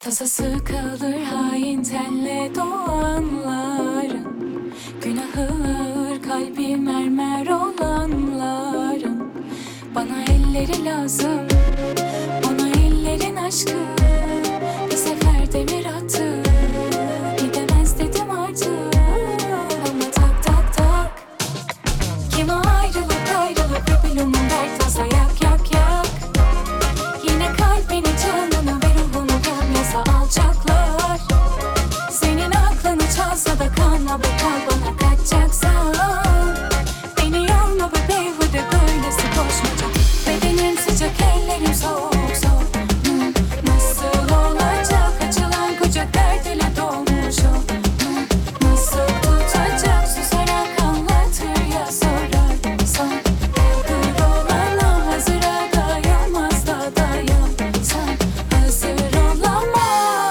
Tasası kalır hain tenle doğanların, günahı ağır kalbi mermer olanların. Bana elleri lazım, ona ellerin aşkı. Bir sefer demir attı, gidemez dedim artık. Ama tak tak tak, kime ayrılık öpülümün dert tasa yak yak yak. Yine kalbini canını ve ruhunu gömmese alacaklar. Senin aklını çalsa da kanma be, kal bana kaçacaksan. Beni yorma be beyhude, böylesi koşmaca. Bedenim sıcak, ellerim soğuk soğuk. Nasıl olacak, açılan kucak dert ile dolmuş o. Nasıl tutacak, susarak anlatır ya sorarsan. Hır olana hazıra dayanmaz da dayansan. Hazır olamam.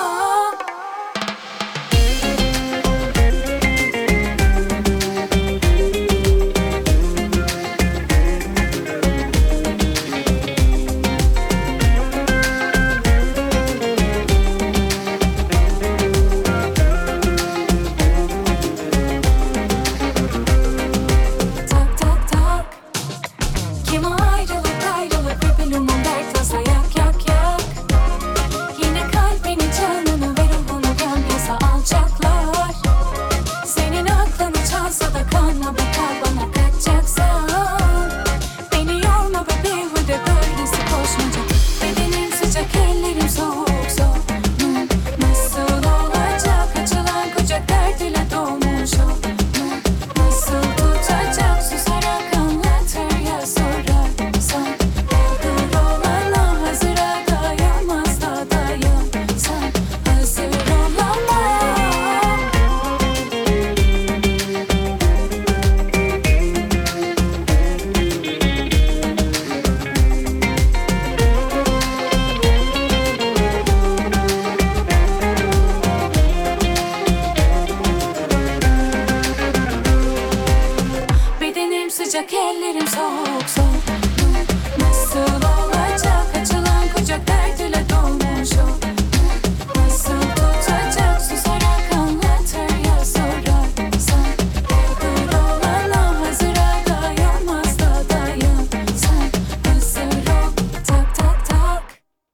Tak tak tak, kime ayrılık öpülümün dert tasa yak yak yak. Yine kalbini canını ve ruhunu gömmese alacaklar. Senin aklını çalsa da kanma be, kal bana kaçacaksan. Beni yorma be beyhude, böylesi koşmaca. Bedenim sıcak, ellerim soğuk soğuk. Nasıl olacak, açılan kucak dert ile dolmuş o. Nasıl tutacak, susarak anlatır ya sorarsan. Hır olana hazıra dayanmaz da dayansan. Hazır olamam. Bedenim sıcak, ellerim soğuk soğuk.